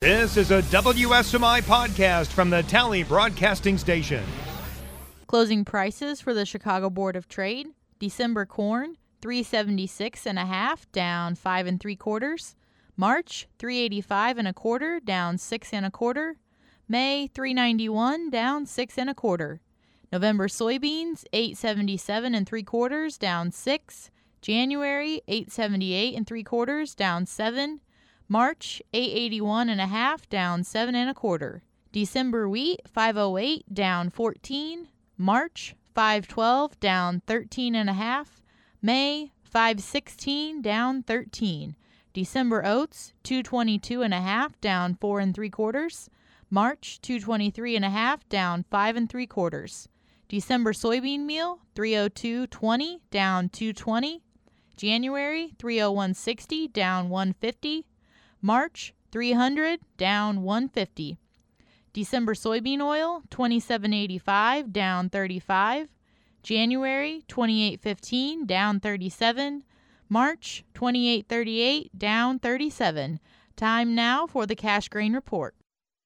This is a WSMI podcast from the Tally Broadcasting Station. Closing prices for the Chicago Board of Trade. December corn, $3.76.5, down 5 3/4. March, $3.85 1/4, down 6 1/4. May, $3.91, down 6 1/4. November soybeans, $8.77 3/4, down 6. January, $8.78 3/4, down 7. March, $8.81.5, down 7 1/4. December wheat, $5.08, down 14. March, $5.12, down 13.5. May, $5.16, down 13. December oats, $2.22.5, down 4 3/4. March, $2.23.5, down 5 3/4. December soybean meal, $3.0220, down 2.20. January, $3.0160, down 1.50. March, $300, down 1.50. December soybean oil, $27.85, down 35. January, $28.15, down 37. March, $28.38, down 37. Time now for the Cash Grain Report.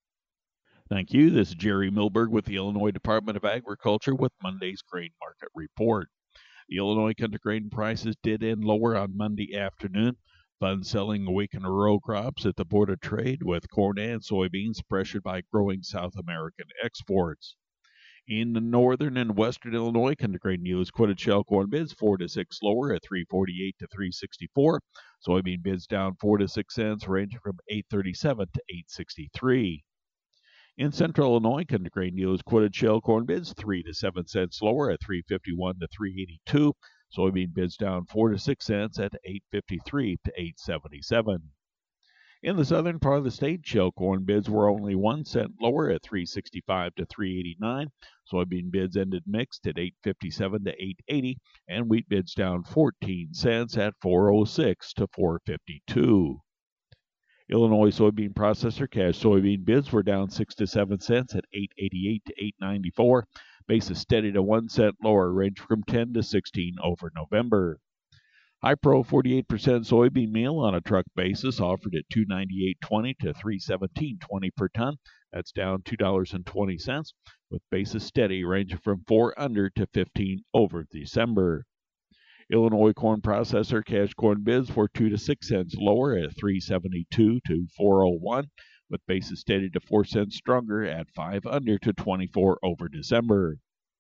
Thank you. This is Jerry Milberg with the Illinois Department of Agriculture with Monday's Grain Market Report. The Illinois country grain prices did end lower on Monday afternoon. Funds selling a week in a row crops at the Board of Trade with corn and soybeans pressured by growing South American exports. In the northern and western Illinois, country grain yields quoted shell corn bids 4 to 6 lower at $3.48 to $3.64. Soybean bids down 4 to 6 cents, ranging from $8.37 to $8.63. In central Illinois, country grain yields quoted shell corn bids 3 to 7 cents lower at $3.51 to $3.82. Soybean bids down 4 to 6 cents at $8.53 to $8.77. In the southern part of the state, shell corn bids were only 1 cent lower at $3.65 to $3.89. Soybean bids ended mixed at $8.57 to $8.80, and wheat bids down 14 cents at $4.06 to $4.52. Illinois soybean processor cash soybean bids were down 6 to 7 cents at $8.88 to $8.94. Basis steady to 1 cent lower, range from 10 to 16 over November. High Pro 48% soybean meal on a truck basis offered at $298.20 to $317.20 per ton. That's down $2.20, with basis steady, ranging from 4 under to 15 over December. Illinois corn processor cash corn bids were 2 to 6 cents lower at $3.72 to $4.01, with basis steady to 4 cents stronger at 5 under to 24 over December.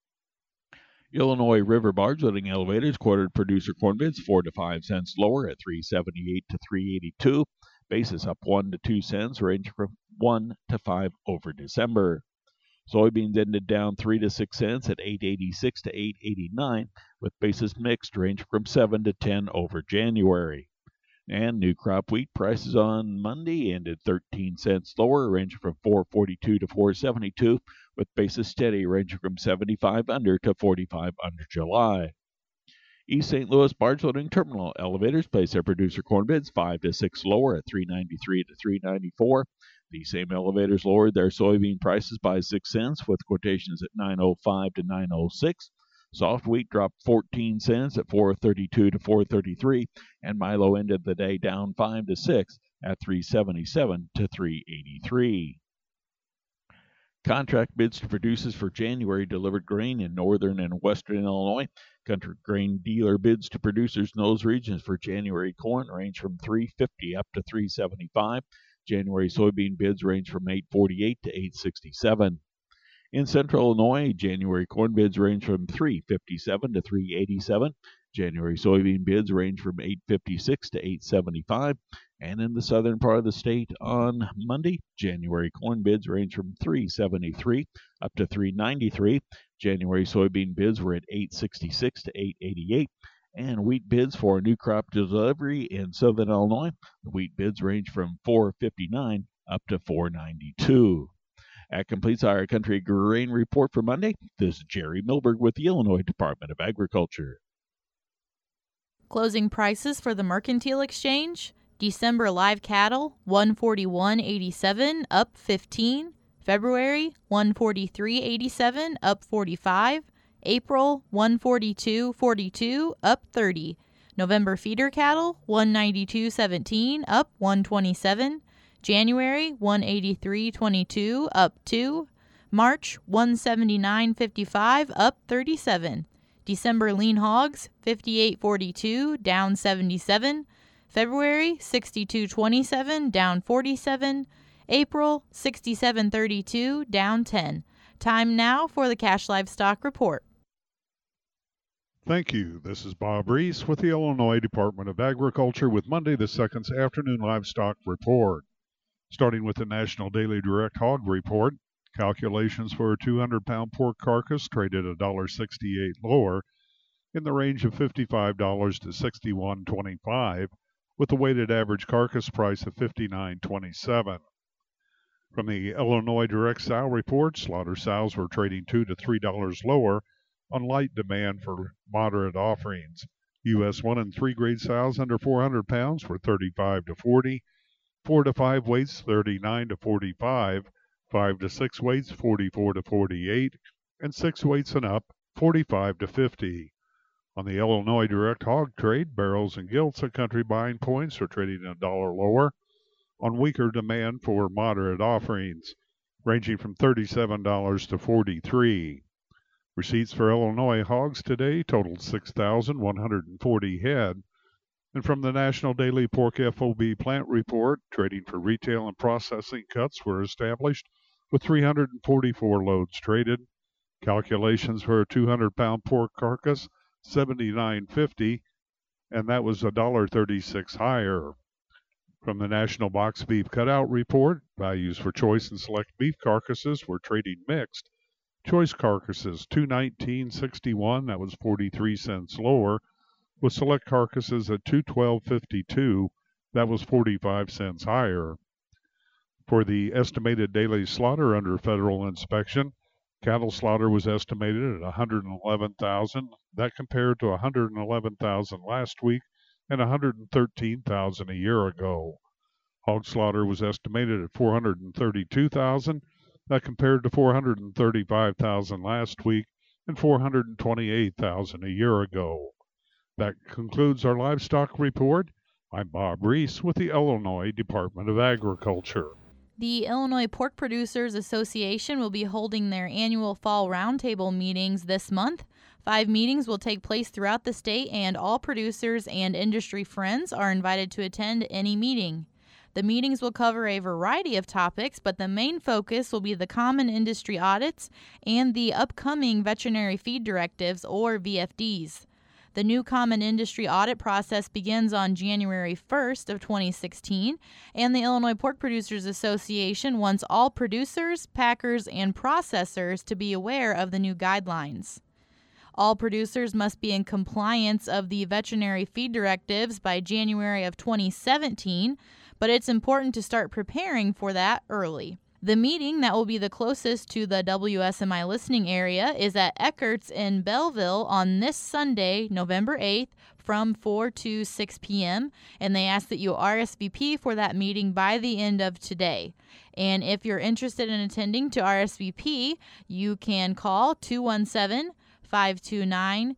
Illinois river barge loading elevators quoted producer corn bids 4 to 5 cents lower at $3.78 to $3.82, basis up 1 to 2 cents, ranging from 1 to 5 over December. Soybeans ended down 3 to 6 cents at $8.86 to $8.89, with basis mixed, ranging from 7 to 10 over January. And new crop wheat prices on Monday ended 13 cents lower, ranging from $4.42 to $4.72, with basis steady, ranging from 75 under to 45 under July. East St. Louis barge loading terminal elevators placed their producer corn bids 5 to 6 lower at $3.93 to $3.94. These same elevators lowered their soybean prices by 6 cents, with quotations at $9.05 to $9.06. Soft wheat dropped 14 cents at $4.32 to $4.33, and Milo ended the day down 5 to 6 at $3.77 to $3.83. Contract bids to producers for January delivered grain in northern and western Illinois. Country grain dealer bids to producers in those regions for January corn range from $3.50 up to $3.75. January soybean bids range from $8.48 to $8.67. In central Illinois, January corn bids range from $3.57 to $3.87. January soybean bids range from $8.56 to $8.75. And in the southern part of the state on Monday, January corn bids range from $3.73 up to $3.93. January soybean bids were at $8.66 to $8.88. And wheat bids for a new crop delivery in southern Illinois, the wheat bids range from $4.59 up to $4.92. That completes our country grain report for Monday. This is Jerry Milberg with the Illinois Department of Agriculture. Closing prices for the Mercantile Exchange. December live cattle, $141.87, up 15. February, $143.87, up 45. April, $142.42, up 30. November feeder cattle, $192.17, up 127. January 183.22 up 2. March 179.55 up 37. December lean hogs 58.42 down 77. February 62.27 down 47. April 67.32 down 10. Time now for the Cash Livestock Report. Thank you. This is Bob Reese with the Illinois Department of Agriculture with Monday the 2nd's afternoon livestock report. Starting with the National Daily Direct Hog Report, calculations for a 200-pound pork carcass traded $1.68 lower in the range of $55 to $61.25, with a weighted average carcass price of $59.27. From the Illinois Direct Sow Report, slaughter sows were trading $2 to $3 lower on light demand for moderate offerings. U.S. 1 and 3 grade sows under 400 pounds were 35 to 40, 4 to 5 weights 39 to 45, 5 to 6 weights 44 to 48, and 6 weights and up 45 to 50. On the Illinois Direct Hog Trade, barrels and gilts at country buying points are trading $1 lower on weaker demand for moderate offerings, ranging from $37 to $43. Receipts for Illinois hogs today totaled 6,140 head. And from the National Daily Pork FOB Plant Report, trading for retail and processing cuts were established with 344 loads traded. Calculations for a 200-pound pork carcass, $79.50, and that was $1.36 higher. From the National Box Beef Cutout Report, values for choice and select beef carcasses were trading mixed. Choice carcasses, $219.61, that was 43 cents lower, with select carcasses at $212.52, that was 45 cents higher. For the estimated daily slaughter under federal inspection, cattle slaughter was estimated at 111,000. That compared to 111,000 last week and 113,000 a year ago. Hog slaughter was estimated at 432,000. That compared to 435,000 last week and 428,000 a year ago. That concludes our livestock report. I'm Bob Reese with the Illinois Department of Agriculture. The Illinois Pork Producers Association will be holding their annual fall roundtable meetings this month. 5 meetings will take place throughout the state, and all producers and industry friends are invited to attend any meeting. The meetings will cover a variety of topics, but the main focus will be the common industry audits and the upcoming veterinary feed directives, or VFDs. The new Common Industry Audit process begins on January 1st of 2016, and the Illinois Pork Producers Association wants all producers, packers, and processors to be aware of the new guidelines. All producers must be in compliance of the veterinary feed directives by January of 2017, but it's important to start preparing for that early. The meeting that will be the closest to the WSMI listening area is at Eckert's in Belleville on this Sunday, November 8th, from 4 to 6 p.m., and they ask that you RSVP for that meeting by the end of today. And if you're interested in attending to RSVP, you can call 217-529-3100,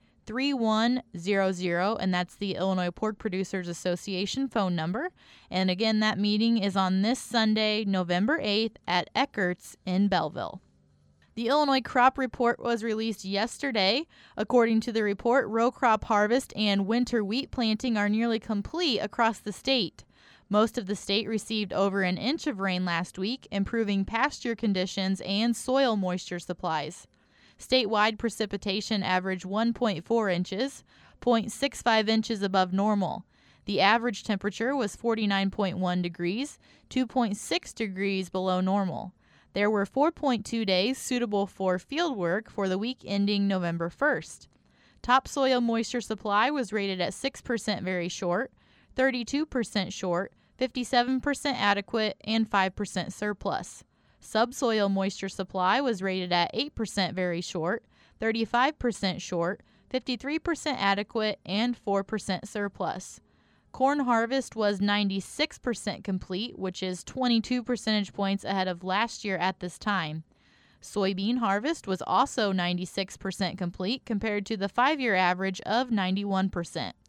and that's the Illinois Pork Producers Association phone number. And again, that meeting is on this Sunday, November 8th at Eckert's in Belleville. The Illinois Crop Report was released yesterday. According to the report, row crop harvest and winter wheat planting are nearly complete across the state. Most of the state received over an inch of rain last week, improving pasture conditions and soil moisture supplies. Statewide precipitation averaged 1.4 inches, 0.65 inches above normal. The average temperature was 49.1 degrees, 2.6 degrees below normal. There were 4.2 days suitable for field work for the week ending November 1st. Topsoil moisture supply was rated at 6% very short, 32% short, 57% adequate, and 5% surplus. Subsoil moisture supply was rated at 8% very short, 35% short, 53% adequate, and 4% surplus. Corn harvest was 96% complete, which is 22 percentage points ahead of last year at this time. Soybean harvest was also 96% complete compared to the 5-year average of 91%.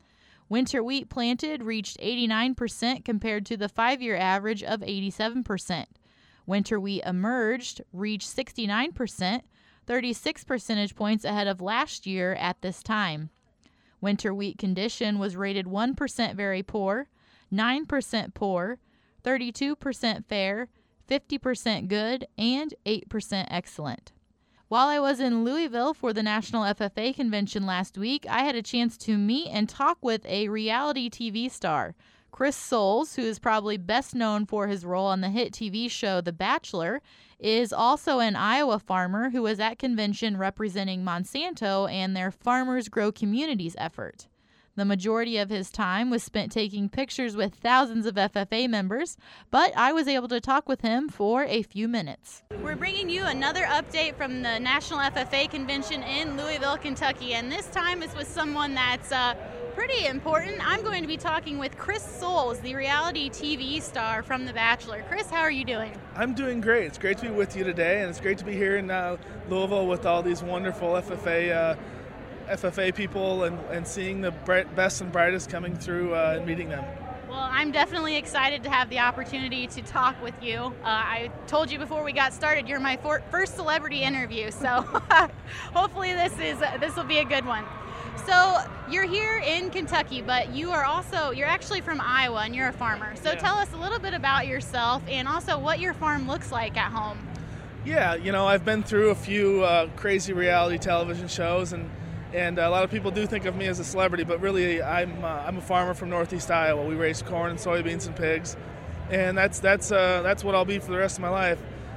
Winter wheat planted reached 89% compared to the 5-year average of 87%. Winter wheat emerged reached 69%, 36 percentage points ahead of last year at this time. Winter wheat condition was rated 1% very poor, 9% poor, 32% fair, 50% good, and 8% excellent. While I was in Louisville for the National FFA Convention last week, I had a chance to meet and talk with a reality TV star. Chris Soules, who is probably best known for his role on the hit TV show The Bachelor, is also an Iowa farmer who was at convention representing Monsanto and their Farmers Grow Communities effort. The majority of his time was spent taking pictures with thousands of FFA members, but I was able to talk with him for a few minutes. We're bringing you another update from the National FFA Convention in Louisville, Kentucky, and this time is with someone that's pretty important. I'm going to be talking with Chris Soules, the reality TV star from The Bachelor. Chris, how are you doing? I'm doing great. It's great to be with you today, and it's great to be here in Louisville with all these wonderful FFA people and seeing the best and brightest coming through and meeting them. Well, I'm definitely excited to have the opportunity to talk with you. I told you before we got started, you're my first celebrity interview, so hopefully this will be a good one. So you're here in Kentucky, but you're actually from Iowa and you're a farmer. So Tell us a little bit about yourself and also what your farm looks like at home. Yeah, I've been through a few crazy reality television shows, and a lot of people do think of me as a celebrity, but really I'm a farmer from Northeast Iowa. We raise corn and soybeans and pigs, and that's what I'll be for the rest of my life.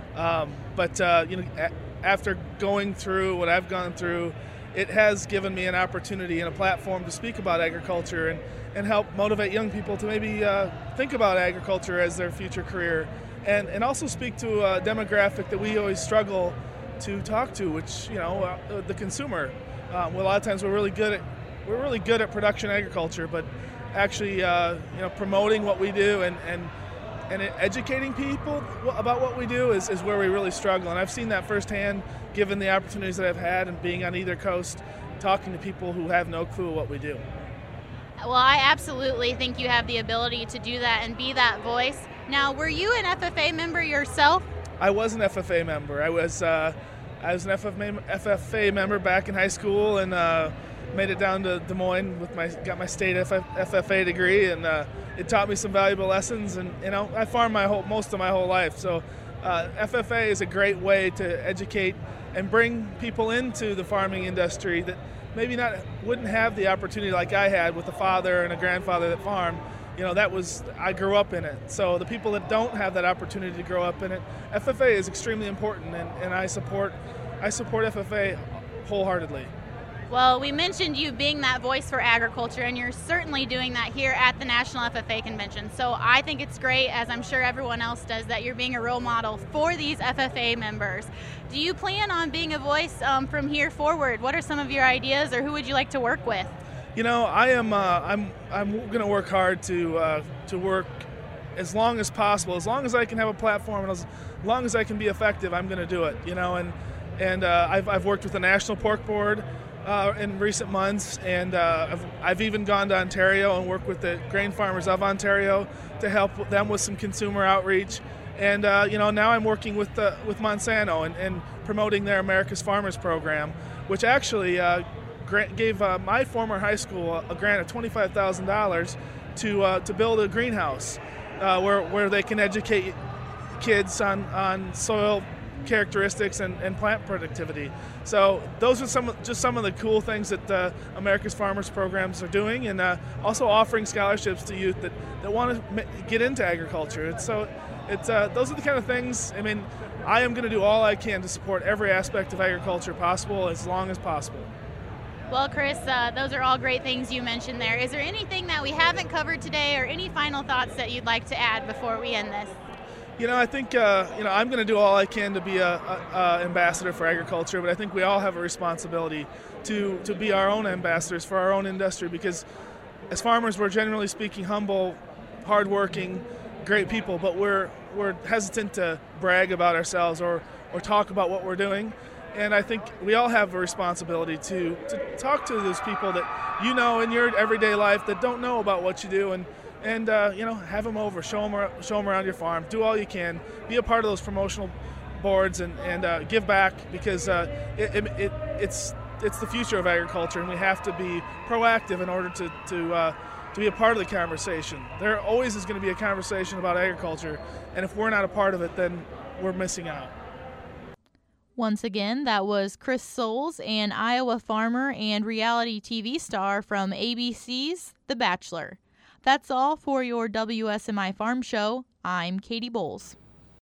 After going through what I've gone through, it has given me an opportunity and a platform to speak about agriculture and help motivate young people to maybe think about agriculture as their future career, and also speak to a demographic that we always struggle to talk to, which the consumer. A lot of times we're really good at production agriculture, but actually promoting what we do and educating people about what we do is where we really struggle. And I've seen that firsthand, given the opportunities that I've had and being on either coast, talking to people who have no clue what we do. Well, I absolutely think you have the ability to do that and be that voice. Now, were you an FFA member yourself? I was an FFA member. I was an FFA member back in high school, and made it down to Des Moines got my state FFA degree, and it taught me some valuable lessons. And I farmed most of my whole life, so FFA is a great way to educate and bring people into the farming industry that maybe wouldn't have the opportunity like I had with a father and a grandfather that farmed. I grew up in it. So the people that don't have that opportunity to grow up in it, FFA is extremely important, and I support FFA wholeheartedly. Well, we mentioned you being that voice for agriculture, and you're certainly doing that here at the National FFA Convention. So I think it's great, as I'm sure everyone else does, that you're being a role model for these FFA members. Do you plan on being a voice from here forward? What are some of your ideas, or who would you like to work with? I'm going to work hard to work as long as possible. As long as I can have a platform and as long as I can be effective, I'm going to do it. I've worked with the National Pork Board in recent months, and I've even gone to Ontario and worked with the grain farmers of Ontario to help them with some consumer outreach. And now I'm working with Monsanto and promoting their America's Farmers program, which actually gave my former high school a grant of $25,000 to build a greenhouse where they can educate kids on soil characteristics and plant productivity. So those are some of the cool things that America's Farmers programs are doing, and also offering scholarships to youth that want to get into agriculture. Those are the kind of things. I mean, I am going to do all I can to support every aspect of agriculture possible as long as possible. Well, Chris, those are all great things you mentioned there. Is there anything that we haven't covered today, or any final thoughts that you'd like to add before we end this? I think I'm going to do all I can to be a ambassador for agriculture, but I think we all have a responsibility to be our own ambassadors for our own industry, because as farmers, we're generally speaking humble, hardworking, great people, but we're hesitant to brag about ourselves or talk about what we're doing. And I think we all have a responsibility to talk to those people that you know in your everyday life that don't know about what you do, and have them over, show them around your farm, do all you can, be a part of those promotional boards, and give back, because it's the future of agriculture, and we have to be proactive in order to be a part of the conversation. There always is going to be a conversation about agriculture, and if we're not a part of it, then we're missing out. Once again, that was Chris Soules, an Iowa farmer and reality TV star from ABC's The Bachelor. That's all for your WSMI Farm Show. I'm Katie Bowles.